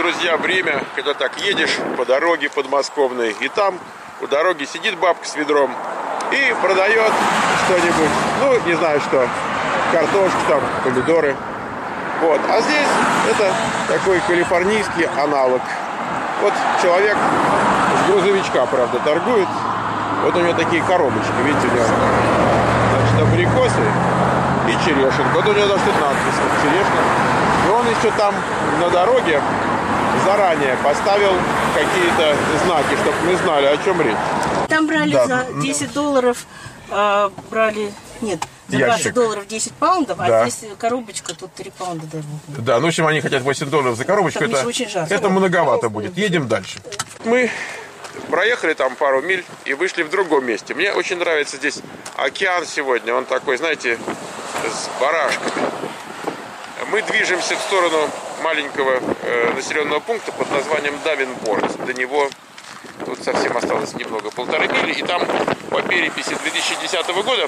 друзья, время, когда так едешь по дороге подмосковной, и там у дороги сидит бабка с ведром и продает что-нибудь, ну, не знаю что, картошку там, помидоры. Вот. А здесь это такой калифорнийский аналог. Вот человек с грузовичка, правда, торгует. Вот у него такие коробочки, видите, у него, значит, абрикосы и черешин. Вот у него даже тут надпись черешня. И он еще там на дороге заранее поставил какие-то знаки, чтобы мы знали, о чем речь. Там брали за $10, брали, нет, за $20 10 паундов, а здесь коробочка, тут 3 паунда даже. Да, ну в общем, они хотят $8 за коробочку, это многовато будет. Едем дальше. Мы проехали там пару миль и вышли в другом месте. Мне очень нравится здесь океан сегодня, он такой, знаете, с барашками. Мы движемся в сторону маленького населенного пункта под названием Давинпорт. До него тут совсем осталось немного, 1,5 мили. И там по переписи 2010 года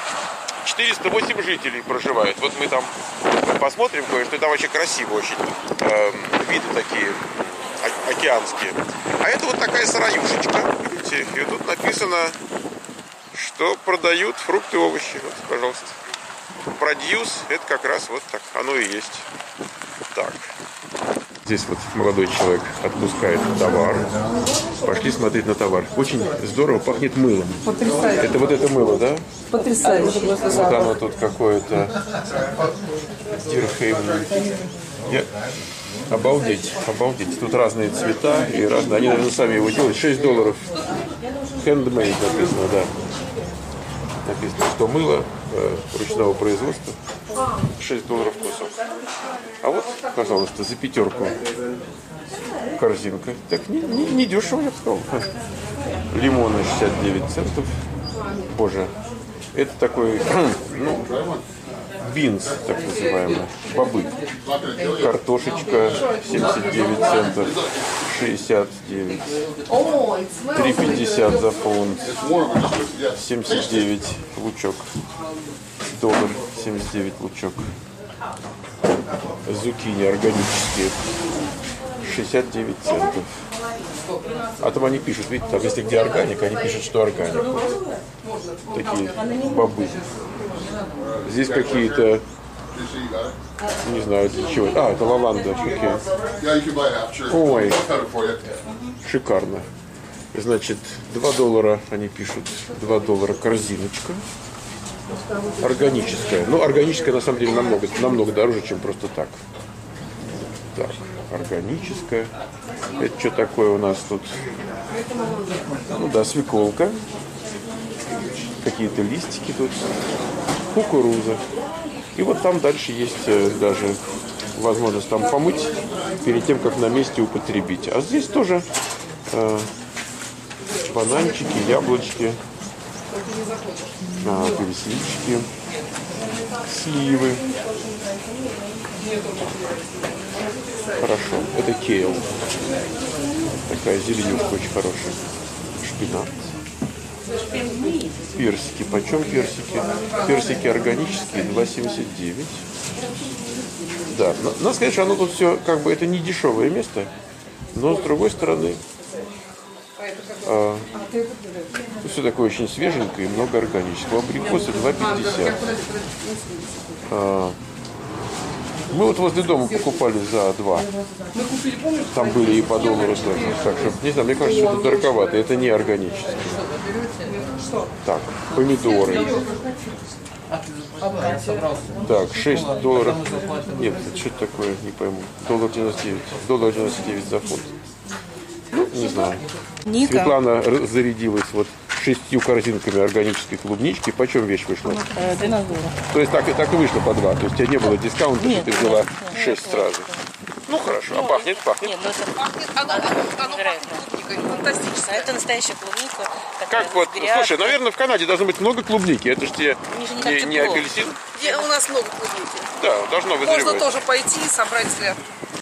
408 жителей проживают. Вот мы там посмотрим кое-что. Там очень красиво, очень виды такие океанские. А это вот такая сыроюшечка. Видите? И тут написано, что продают фрукты и овощи. Вот, пожалуйста. Продьюс, это как раз вот так, оно и есть. Так. Здесь вот молодой человек отпускает товар. Пошли смотреть на товар. Очень здорово пахнет мылом. Потрясающе. Это вот это мыло, да? Потрясающе. Вот оно тут какое-то. Дирхейм. Обалдеть, обалдеть. Тут разные цвета и разные. Они, наверное, сами его делают. $6. Handmade написано, да. Написано, что мыло ручного производства. $6 кусок. А вот, пожалуйста, за 5 корзинка. Так не дешево, я бы сказал. Лимоны 69 центов. Боже, это такой, ну, бинс, так называемый, бобы. Картошечка 79 центов, 69. 3,50 за фунт. 79 лучок. $1.79 лучок. Зукини органические 69 центов. А там они пишут, видите, там если где органика, они пишут, что органика. Такие бобы. Здесь какие-то, не знаю для чего. А, это лаванда. Ой, шикарно. Значит, $2 они пишут, $2 корзиночка. Органическая. Ну, органическая на самом деле намного дороже, чем просто так. Так, органическая. Это что такое у нас тут? Ну да, свеколка. Какие-то листики тут. Кукуруза. И вот там дальше есть даже возможность там помыть перед тем, как на месте употребить. А здесь тоже бананчики, яблочки, апельсинчики, сливы. Хорошо. Это кейл. Такая зеленюшка очень хорошая. Шпинат. Персики. Почем персики? Персики органические, $2,79. Да, надо сказать, что оно тут все, как бы, это не дешевое место, но с другой стороны, все такое очень свеженькое и много органического. Абрикосы $2,50. Мы вот возле дома покупали за $2. Там были и по $1 тоже. Так что, не знаю, мне кажется, что это дороговато. Это не органическое. Так, помидоры. Так, $6. Нет, что это такое, не пойму. $1.99 за фунт. Ну, не знаю. Светлана зарядилась вот 6 корзинками органической клубнички. Почем вещь вышла? $12. То есть так и вышло по 2. То есть у тебя не было дискаунта, что ты взяла 6 сразу. Ну хорошо, а пахнет? Нет, ну это пахнет, оно фантастично. Это настоящая клубника. Как вот, слушай, наверное, в Канаде должно быть много клубники. Это же тебе не апельсин. У нас много клубники. Да, должно вызревать. Можно тоже пойти и собрать себе.